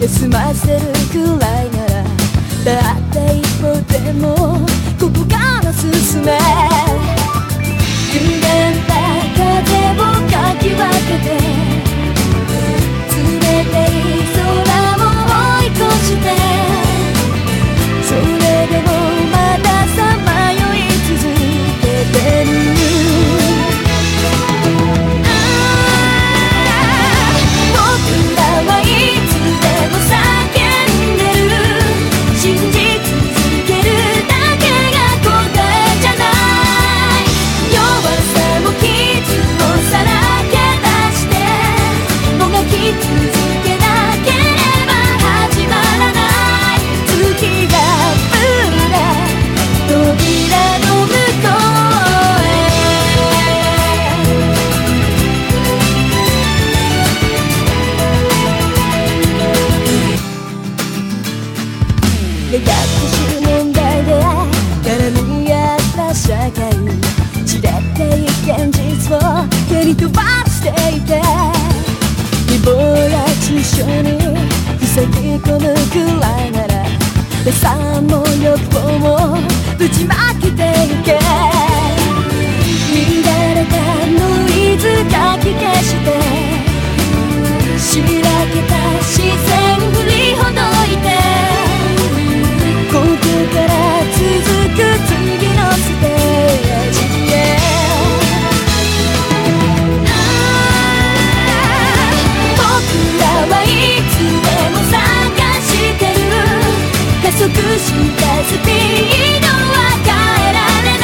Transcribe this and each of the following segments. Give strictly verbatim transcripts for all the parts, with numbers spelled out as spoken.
で済ませるくらいなら、たった一歩でもここから進め。澄んだ風をかき分けて、冷たい空を追い越して、それでもまださまよい続けてる。僕らはいつでも叫んでる。信じ続けるだけが答えじゃない。弱さも傷もさらけ出して、もがき続けなければ始まらない。月が降れ扉の向こうへ。目隠し問題で絡み合った社会、散れてい現実を手に飛ばしていて、誹謗や中傷に塞ぎ込むくらいなら、打算も欲望もぶちまけてゆけ。乱れたノイズかき消して、しらけた視線振りほどいて、ここから続く次のステージへ。僕らはいつでも探してる。加速したスピードは変えられない。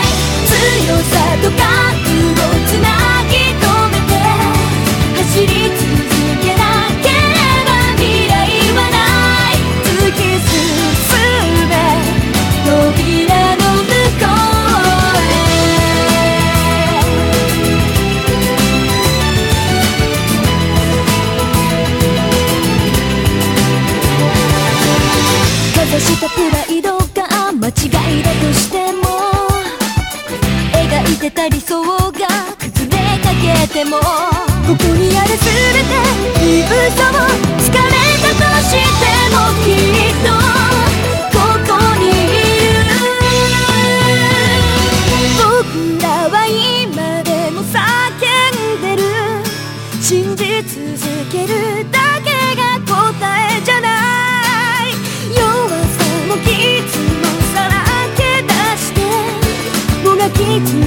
強さと覚悟をつなぎ止めて、走り続けなければ未来はない。突き進め扉の向こうへ。かざしたプライドが間違いだとしても、描いてた理想が崩れかけても、ここにある全てに嘘をつかれたとしても、きっとここにいる。僕らは今でも叫んでる。信じ続けるだけが答えじゃない。弱さも傷もさらけ出して、もがき続